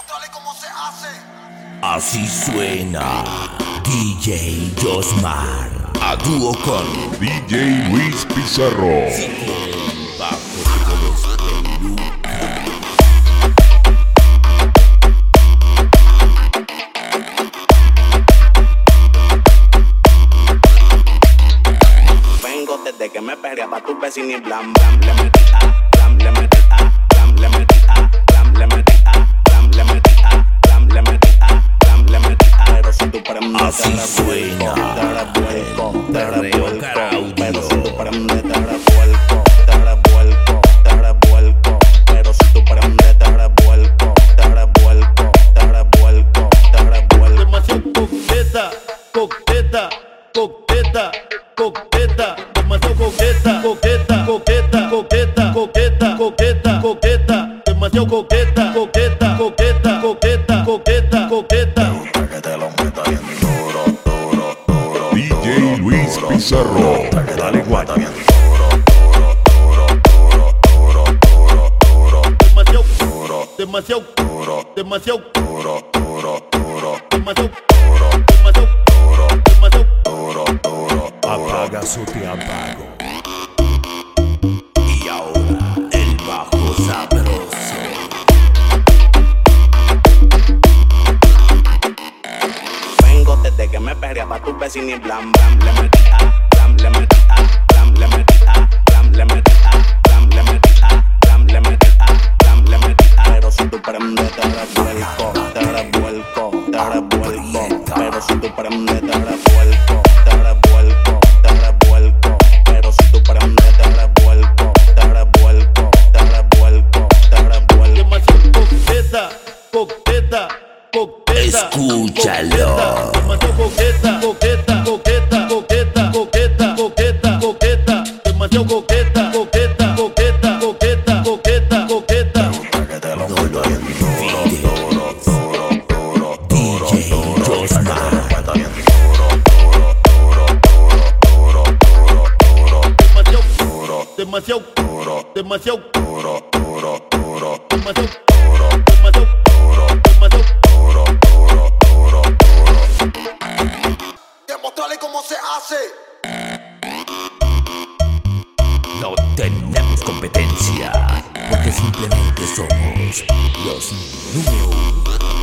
Demostrarle cómo se hace. Así suena DJ Josmar a dúo con DJ Luis Pizarro. Si quieren bajo todos peluca. Vengo desde que me perrea pa' tu vecino y blam blam le metí a, blam le metí a, blam le metí a, blam le metí a, blam le metí a, blam le metí a, blam le metí a. Pero si tú prendes Así suena te revuelco, Caraudio. pero si tú prendes te revuelco, te revuelco, te revuelco. Pero si tú prendes te revuelco, te revuelco, te revuelco, te revuelco. Demasiado coqueta, coqueta, coqueta, coqueta, demasiado coqueta, coqueta, coqueta, coqueta, coqueta, coqueta, coqueta, demasiado coqueta, coqueta, coqueta, coqueta, coqueta, coqueta. Que te lo meta bien duro, duro, duro. DJ Luis Pizarro. Dale guata bien Demasiado, duro, demasiado, duro, duro, duro, demasiado, duro, demasiado, demasiado. duro, duro, Apaga su te apago. Y ahora el bajo sabroso. Vengo desde que me perrea pa' tu vecino y blam blam le metí a, blam le metí a, blam le metí a, blam le metí a, blam le metí a, blam le metí a, blam le metí a. Pero si tú prendes te revuelco, te revuelco, te revuelco. Pero si tú prendes te revuelco, te revuelco, te revuelco. Pero si tú prendes te revuelco, te revuelco, te revuelco, te revuelco. Demasiado coqueta, coqueta, coqueta. Escúchalo. Demasiado coqueta, coqueta, coqueta, coqueta, coqueta, coqueta, coqueta. Demasiado coqueta, coqueta, coqueta, coqueta, coqueta, coqueta. Que te lo meto bien duro, duro, duro, duro, duro, DJ duro. Josmar. Que te lo meto bien duro, duro, duro, duro, duro, duro, duro, Demasiado, duro, demasiado, duro, duro, duro, demasiado, duro, demasiado, duro, demasiado. duro, duro, duro, duro. Demostrarle cómo se hace. No tenemos competencia, porque simplemente somos los número uno.